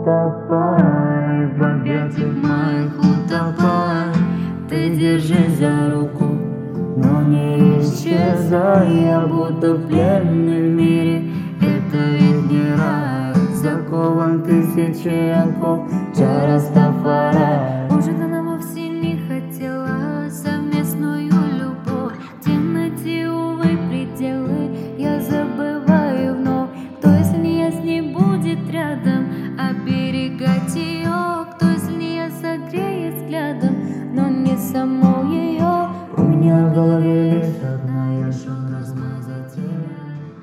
Утопай в объятиях моих, утопай. Ты держись за руку, но не исчезай. Я будто пленный в мире, это ведь не рай. Закован тысячи оков, чар Растафарай. Может, она вовсе не хотела совместную любовь. В темноте, увы, пределы я забываю вновь. Кто, если не я, с ней будет рядом оберегать ее? Кто, если не я, согреет взглядом, но не саму ее? У меня в голове лишь одна, я шел размазать тебя.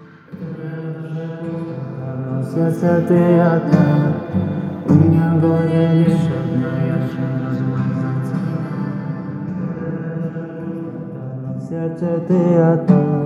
Но в сердце ты одна. У меня в голове лишь одна, я шел размазать тебя. Но в сердце ты одна.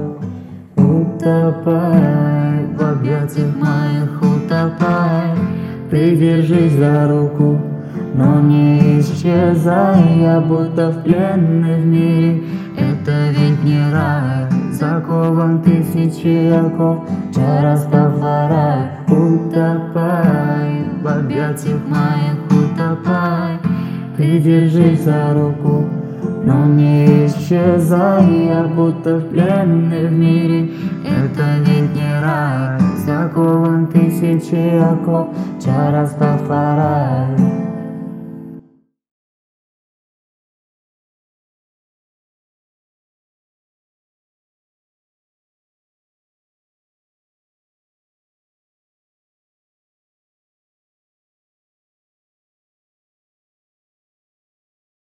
Утопай в объятиях моих, утопай. Ты держись за руку, но не исчезай. Я будто в пленный в мире, это ведь не рай. Закован тысячи оков, чар Растафарай. Утопай в объятиях моих, утопай. Ты держись за руку, но не исчезай. Я будто в пленный в мире, это ведь не рай. Закован тысячи оков, чар Растафарай.